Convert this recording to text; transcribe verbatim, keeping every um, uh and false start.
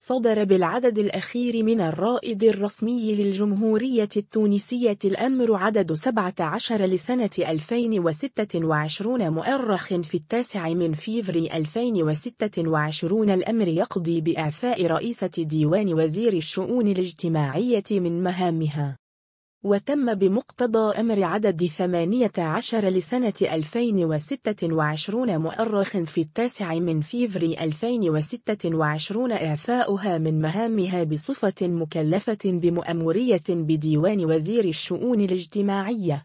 صدر بالعدد الأخير من الرائد الرسمي للجمهورية التونسية الأمر عدد سبعة عشر لسنة ألفين وستة وعشرين مؤرخ في التاسع من فيفري ألفين وستة وعشرين. الأمر يقضي بإعفاء رئيسة ديوان وزير الشؤون الاجتماعية من مهامها، وتم بمقتضى أمر عدد ثمانية عشر لسنة ألفين وستة وعشرين مؤرخ في التاسع من فيفري ألفين وستة وعشرين إعفاؤها من مهامها بصفة مكلفة بمؤمورية بديوان وزير الشؤون الاجتماعية.